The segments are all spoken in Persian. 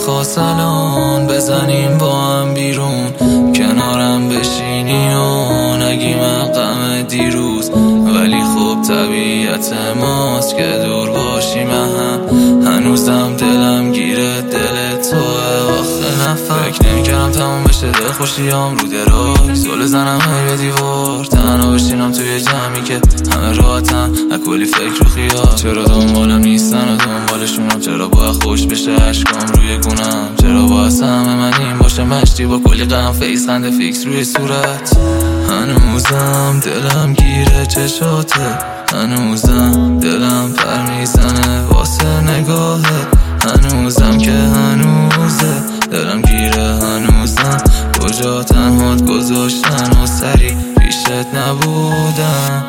میخواست الان بزنیم با هم بیرون، کنارم بشینی و نگیم غم دیروز. ولی خب طبیعت ماست که دور باشیم هم، هنوزم دلم گیره دل توه. آخه نفهم فکر نمی‌کردم تموم بشه دل خوشیام رو درای زل زنم هی به دیوار، تنها بشینم توی جمعی که همه راحتن اکلی فکر و خیال. چرا دنبالم نیستن و دنبالشونم، چرا باید خوش بشه عشقام روی گونم، چرا باید همه من این باشه مشتی با کلی غم فیس خنده فیکس روی صورت. هنوزم دلم گیره چشاته، هنوزم دلم پر میزنه واسه نگاهه، هنوزم که هنوزه دلم گیره، هنوزم کجا تنهات گذاشتن و سری پیشت نبودم.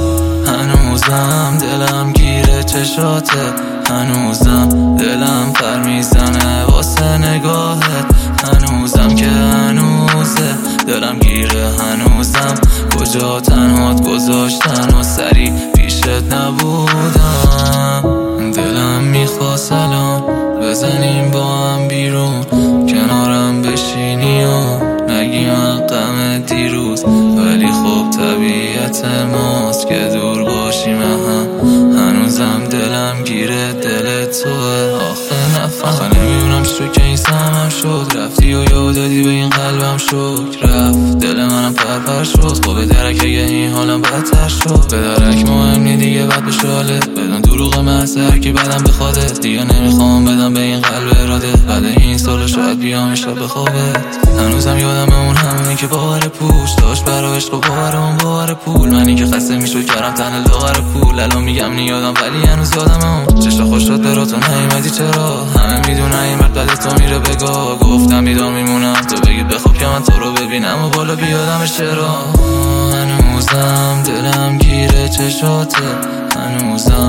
هنوزم دلم گیره چشاته، هنوزم دلم پر میزنه واسه نگاهت، هنوزم که هنوزه دلم گیره، هنوزم کجا تنهات گذاشتن و سری پیشت نبودم. دلم میخواست الان بزنیم با هم بیرون، کنارم بشینی و نگیم غم دیروز. ولی خب طبیعت ماست که دور باشیم هم، هنوزم دلم گیره دل توه. آخه نفهم نمیدونم چطور که این سهمم شد، رفتی و یاد دادی به این قلبم شکر رفت، دل منم پرپر شد. خب به درک اگه این حالم بدتر شد، به درک مهم نی دیگه بد بشه حالت، بدون دروغ محض هرکی بدم بخوادت. دیگه نمیخوام بدم به این قلب اراده، بعد این سال شاید بیام شب بخوابت. هنوزم یادم اون همونی که باور پوش داشت برا عشق و باورمون باور پول، منی که خسته میشد کردم تن لاغر پول. الان میگم نیادم ولی هنوز یادم اون چشا خوش شد برا تو نیومدی چرا، همه میدونن این مرد بعد تو میره بگاه. گفتم بیدار میمونم تو بگی بخواب که من تو رو ببینم و بالا بیادمش چرا. هنوزم دلم گیره چشاته، هنوزم